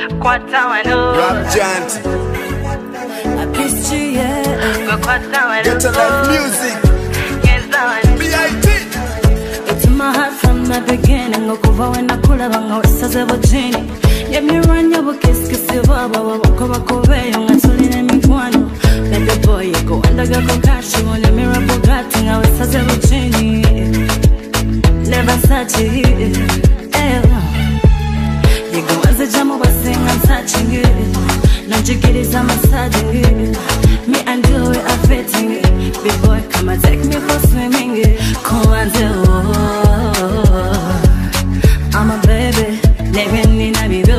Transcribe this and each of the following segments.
Rap giant. Get a life music. B.I.T. It's in my heart from the beginning. Okuva when I could have hung saze bojini. Let me run your kiss baba wakoba kobe yung atuli na mikwano. Baby boy go andaga ko kashi wone mira bugatti ngawe saze bojini. Never such it. You go as a jam over sing I'm touching it. Now you get it I'm massaging it. Me and you are fitting it. Big boy come and take me for swimming it. Come and do I'm a baby. Never need to be do.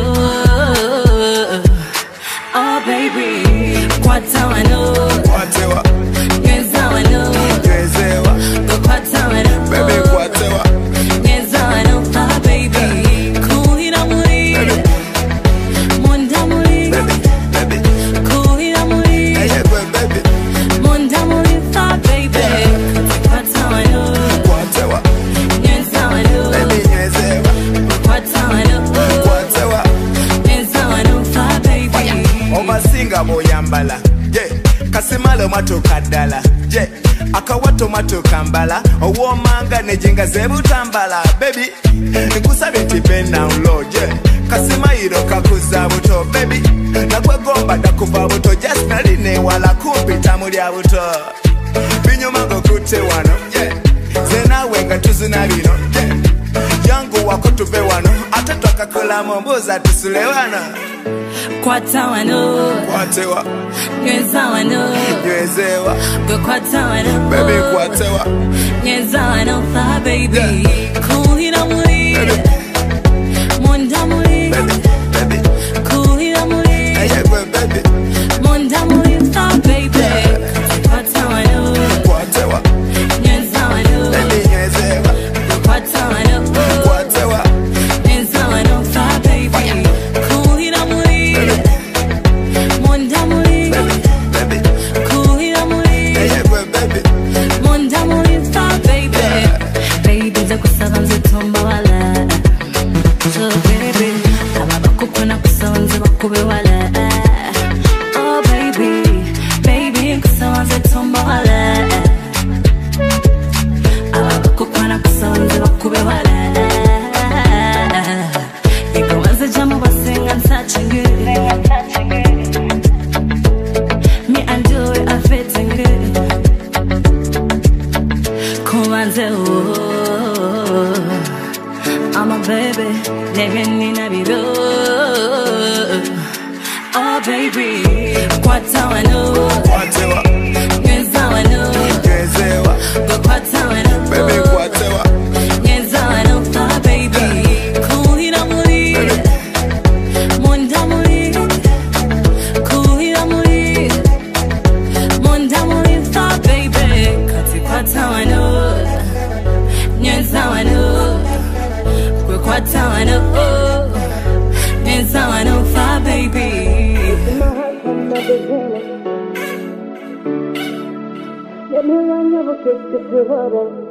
Oh baby, what how I know? Whatever. Yes how I know. Yes ever. What how I know? Baby whatever. Yes how I know. Oh baby, cool in a muri. Monda muri. Baby. Cool in a muri. Hey baby. Monda muri. Oh baby, what how I know? Whatever. Yes how I know. Baby yes ever. What how I know? Whatever. Yes how I know. Oh baby. Obasinga boyambala. Yeah. Kasimalo matoka dala. Yeah. Akawato matoka mbala. Owomanga nejinga zebu tambala. Baby. Nikusabe tipe now Lord. Yeah. Kasimairo kakuza buto. Baby. Nakwegomba dakuva buto. Just naline wala kupita mulia buto. Binyomango kute wano. Yeah. Zena wenga tuzuna lino. Yeah. Yangu wako tuve wano. Atatoka kula momboza tusule wano. Kwata wano. Whatever. Nyeza wano. Yes ever. Go kwata wano. Baby whatever. Nyeza wano fa baby. Yeah. Cool in a muri. Monda muri. Baby. Cool in a muri. Hey baby. Monda muri fa baby. Kwata wano. Whatever. Nyeza wano. Baby yes ever. Go kwata wano. Whatever. Nyeza wano fa baby. Cool in a muri. Monda muri. Baby. Cool in a muri. Hey baby. Monda muri fa baby. Baby za kusabanze tomba wala. So baby, abakukona kusabanze bakube wala. Oh baby, baby kusabanze tomba wala. Abakukona kusabanze bakube wala. You go as a jam over sing and touching it. Me and you are fitting it. Come and say oh, I'm a baby, never need to be good. Oh baby, what how I know? Whatever. Yes how I know. Yes ever. Go what how I know? Baby whatever. Yes how I know. Oh baby, cool in a muri. Monda muri. Cool in a muri. Monda muri. Oh baby, what how I know? Yes how I know. What how I know? Yes how I know. Oh baby. Let me run your kiss to